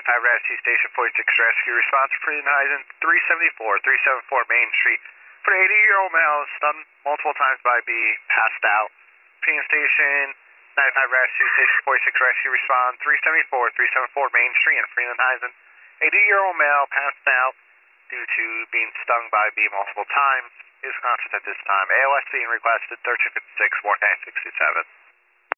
95 Rescue Station 46 Rescue Response for Fredenheisen 374 Main Street. For an 80-year-old male stunned multiple times by B, passed out. Freedom Station 95 Rescue Station 46 Rescue Response 374 Main Street in Fredenheisen. 80-year-old male passed out due to being stung by B multiple times. Is conscious at this time. AOS being requested 1356 4967.